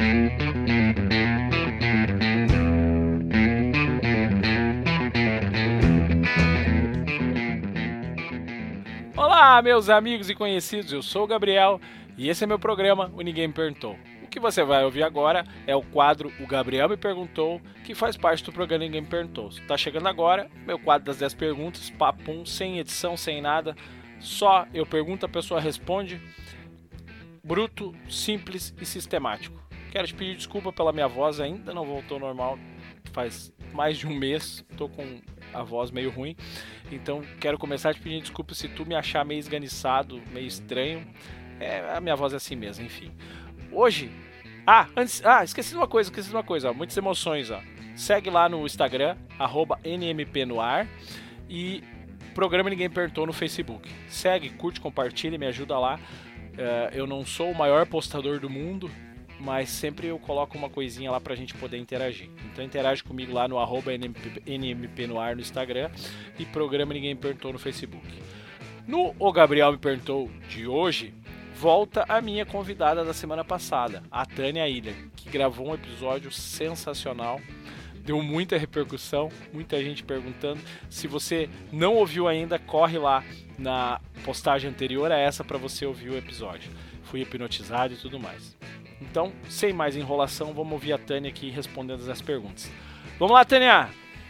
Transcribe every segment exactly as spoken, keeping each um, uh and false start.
Olá, meus amigos e conhecidos, eu sou o Gabriel e esse é meu programa, o Ninguém Me Perguntou. O que você vai ouvir agora é o quadro O Gabriel Me Perguntou, que faz parte do programa Ninguém Me Perguntou. Se tá chegando agora, meu quadro das dez perguntas, papum, sem edição, sem nada, só eu pergunto, a pessoa responde, bruto, simples e sistemático. Quero te pedir desculpa pela minha voz, ainda não voltou ao normal, faz mais de um mês, tô com a voz meio ruim, então quero começar te pedindo desculpa se tu me achar meio esganiçado, meio estranho, é, a minha voz é assim mesmo, enfim. Hoje, ah, antes, ah, esqueci de uma coisa, esqueci de uma coisa, ó, muitas emoções, ó. Segue lá no Instagram, arroba N M P no ar, e Programa Ninguém Perguntou no Facebook. Segue, curte, compartilha, me ajuda lá. Uh, eu não sou o maior postador do mundo, mas sempre eu coloco uma coisinha lá pra gente poder interagir. Então interage comigo lá no arroba N M P no ar no Instagram e Programa Ninguém Perguntou no Facebook. No O Gabriel Me Perguntou de hoje, volta a minha convidada da semana passada, a Tânia Hiller, que gravou um episódio sensacional, deu muita repercussão, muita gente perguntando. Se você não ouviu ainda, corre lá na postagem anterior a essa para você ouvir o episódio. Fui hipnotizado e tudo mais. Então, sem mais enrolação, vamos ouvir a Tânia aqui respondendo as perguntas. Vamos lá, Tânia!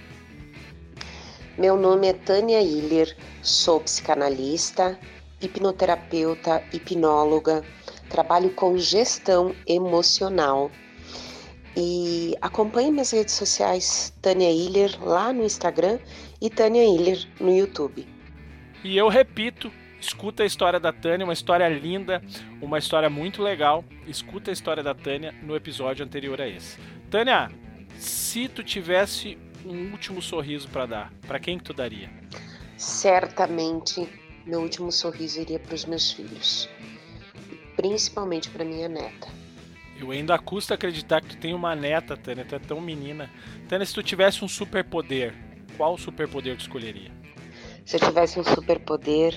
Meu nome é Tânia Hiller, sou psicanalista, hipnoterapeuta, hipnóloga, trabalho com gestão emocional e acompanhe minhas redes sociais, Tânia Hiller lá no Instagram e Tânia Hiller no YouTube. E eu repito, escuta a história da Tânia, uma história linda, uma história muito legal. Escuta a história da Tânia no episódio anterior a esse. Tânia, se tu tivesse um último sorriso para dar, para quem que tu daria? Certamente, meu último sorriso iria para os meus filhos, principalmente para minha neta. Eu ainda custa acreditar que tu tem uma neta, Tânia, tu é tão menina. Tânia, se tu tivesse um superpoder, qual superpoder tu escolheria? Se eu tivesse um superpoder,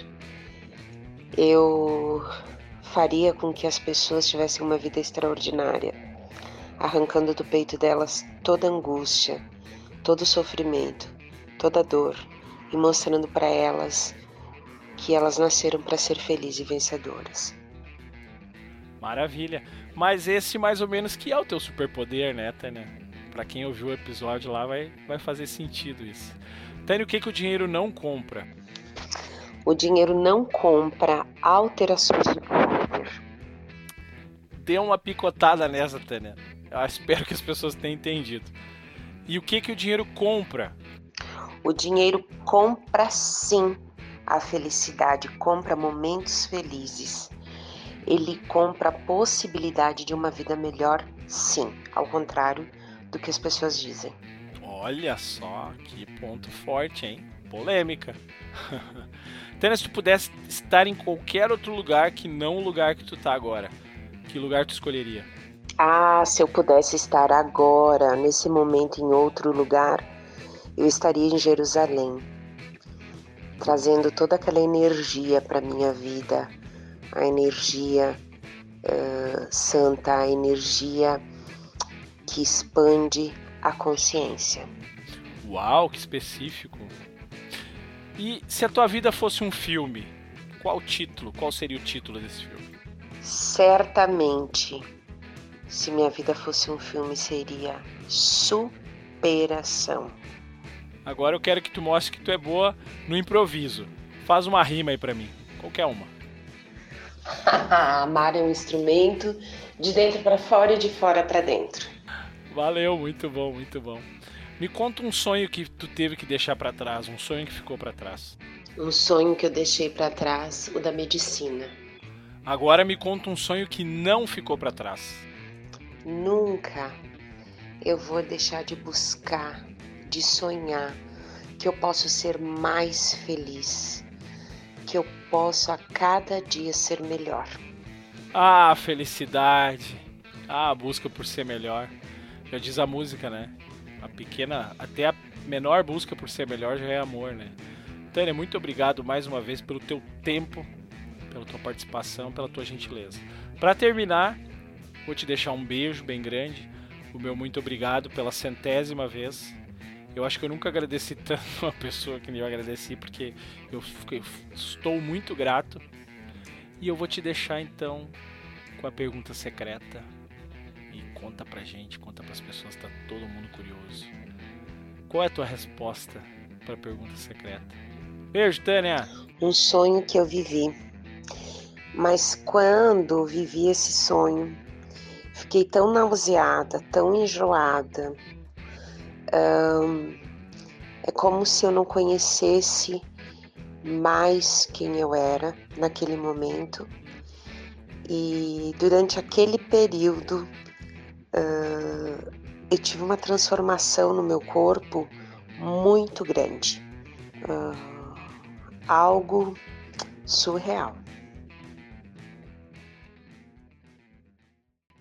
eu faria com que as pessoas tivessem uma vida extraordinária, arrancando do peito delas toda angústia, todo sofrimento, toda dor e mostrando para elas que elas nasceram para ser felizes e vencedoras. Maravilha. Mas esse mais ou menos que é o teu superpoder, né, Tânia? Pra quem ouviu o episódio lá vai, vai fazer sentido isso. Tânia, o que, que o dinheiro não compra? O dinheiro não compra alterações de caráter. Dê uma picotada nessa, Tânia. Eu espero que as pessoas tenham entendido. E o que, que o dinheiro compra? O dinheiro compra sim a felicidade, compra momentos felizes. Ele compra a possibilidade de uma vida melhor, sim, ao contrário do que as pessoas dizem. Olha só, que ponto forte, hein? Polêmica. Tânia, se tu pudesse estar em qualquer outro lugar que não o lugar que tu tá agora, que lugar tu escolheria? Ah, se eu pudesse estar agora, nesse momento, em outro lugar, eu estaria em Jerusalém, trazendo toda aquela energia para minha vida, a energia uh, santa, a energia que expande a consciência. Uau, que específico! E se a tua vida fosse um filme, qual título, qual seria o título desse filme? Certamente, se minha vida fosse um filme, seria Superação. Agora eu quero que tu mostre que tu é boa no improviso. Faz uma rima aí pra mim, qualquer uma. Amar é um instrumento de dentro para fora e de fora para dentro. Valeu, muito bom, muito bom. Me conta um sonho que tu teve que deixar para trás, um sonho que ficou para trás. Um sonho que eu deixei para trás, o da medicina. Agora me conta um sonho que não ficou para trás. Nunca eu vou deixar de buscar, de sonhar, que eu posso ser mais feliz, que eu posso a cada dia ser melhor. Ah, felicidade. Ah, a busca por ser melhor. Já diz a música, né? A pequena, até a menor busca por ser melhor já é amor, né? Tânia, muito obrigado mais uma vez pelo teu tempo, pela tua participação, pela tua gentileza. Para terminar, Vou te deixar um beijo bem grande, o meu muito obrigado pela centésima vez. Eu acho que eu nunca agradeci tanto uma pessoa que eu agradeci, porque eu fiquei, estou muito grato. E eu vou te deixar então com a pergunta secreta. E conta pra gente, conta pras pessoas, tá todo mundo curioso. Qual é a tua resposta pra pergunta secreta? Beijo, Tânia! Um sonho que eu vivi. Mas quando vivi esse sonho, fiquei tão nauseada, tão enjoada. Hum, é como se eu não conhecesse mais quem eu era naquele momento. E durante aquele período, uh, eu tive uma transformação no meu corpo muito grande. Uh, algo surreal.